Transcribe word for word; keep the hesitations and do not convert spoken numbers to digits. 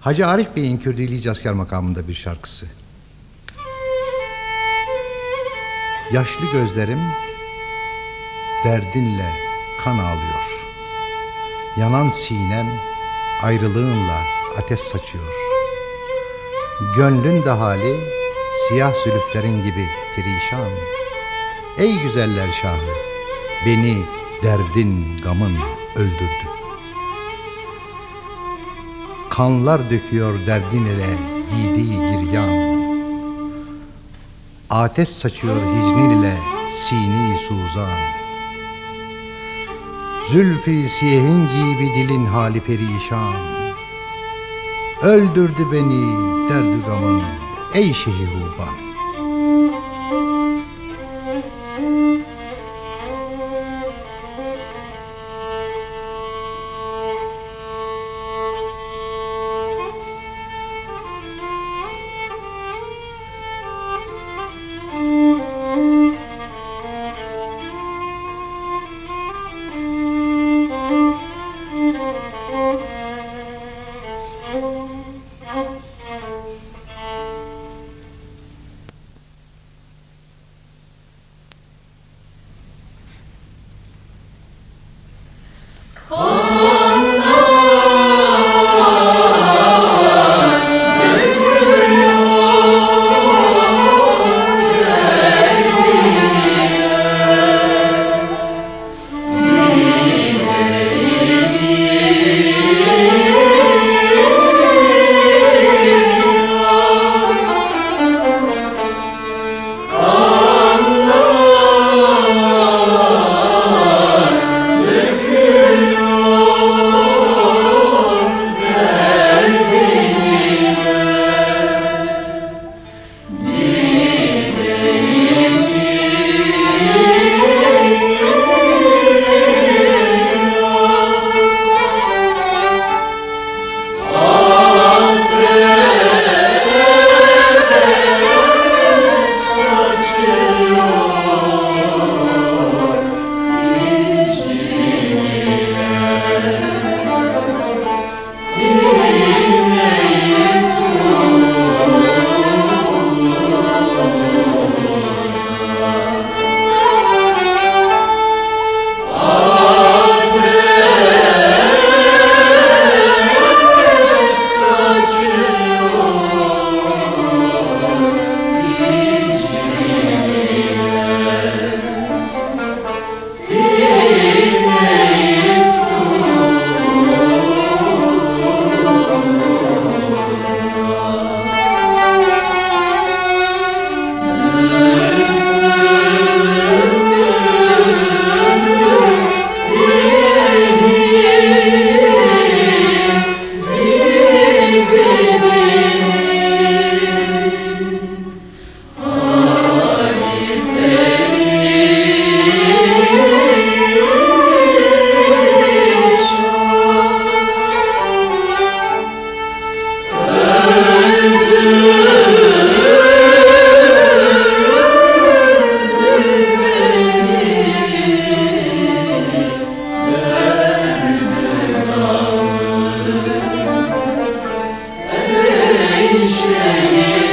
Hacı Arif Bey'in Kürdili Cazkar makamında bir şarkısı. Yaşlı gözlerim derdinle kan ağlıyor. Yanan sinem ayrılığınla ateş saçıyor. Gönlün de hali siyah zülüflerin gibi perişan. Ey güzeller şahı, beni derdin gamın öldürdü. Kanlar döküyor derdin ile giydiği giryan. Ateş saçıyor hicrin ile sini suzan. Zülfü siyehin gibi dilin hali perişan. Öldürdü beni derdi gamın ey şehir ruban. Ey şehir